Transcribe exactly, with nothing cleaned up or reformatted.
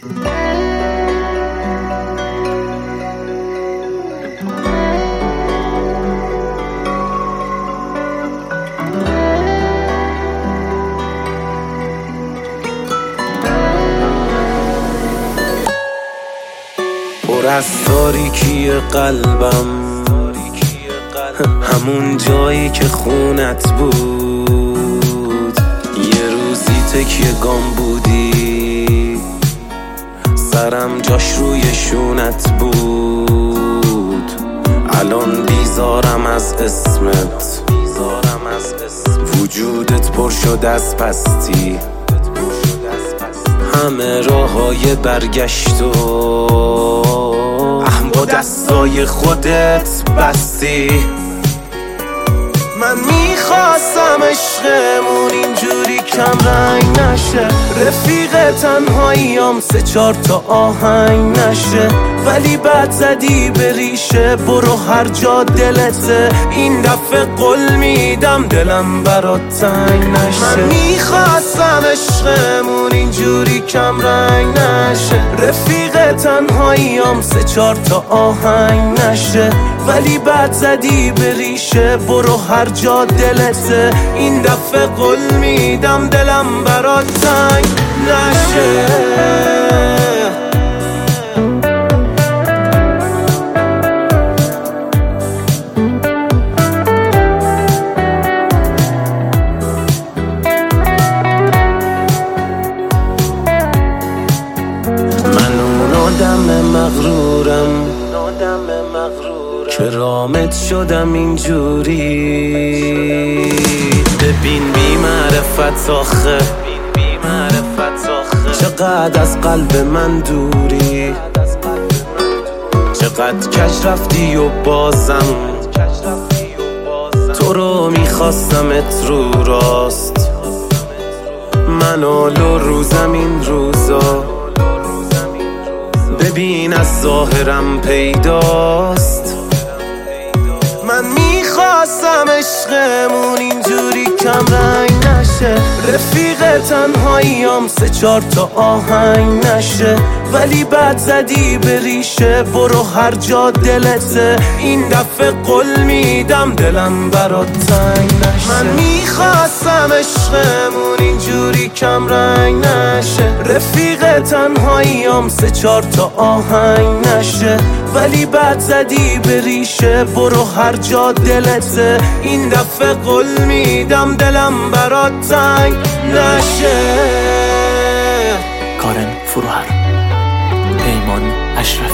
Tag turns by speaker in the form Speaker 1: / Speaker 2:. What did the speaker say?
Speaker 1: پر از تاریکی قلبم، همون جایی که خونت بود. یه روزی تکیه گام بودی، سرم جاش روی شونت بود. الان بیزارم از اسمت، وجودت پر شد از پستی. همه راههای برگشت و اهم با دستای خودت بستی. من میخواستم عشقمون اینجوری کم رنگ نشه، رفیق تنهاییام سه چار تا آهنگ نشه. ولی بعد زدی به ریشه، برو هر جا دلته. این دفعه قول میدم دلم برات تنگ نشه. من میخواستم عشقمون اینجوری کم رنگ نشه، رفیق تنهاییام سه چار تا آهنگ نشه. ولی بعد زدی به ریشه، برو هر جا دلته. این دفعه قول میدم دلم برات تنگ نشه. من اون آدم مغرورم که رامت شدم اینجوری. ببین بی معرفت آخه، چقدر از قلب من دوری. چقدر کج رفتی و بازم تو رو میخواستمت رو راست. من آل و روزم این روزا، ببین از ظاهرم پیداست. من میخواستم عشقمون اینجوری کم رنگ نشه، رفیق تنهاییام سه چار تا آهنگ نشه. ولی بعد زدی به ریشه، برو هر جا دلته. این دفعه قول میدم دلم برات تنگ نشه. من میخواستم عشقمون اینجوری کم رنگ نشه، رفیق تنهاییام سه چار تا آهنگ نشه. ولی بعد زدی به ریشه، برو هر جا دلته. این دفعه قول میدم دلم برات تنگ نشه.
Speaker 2: کارن فروهر، پیمان اشرفی.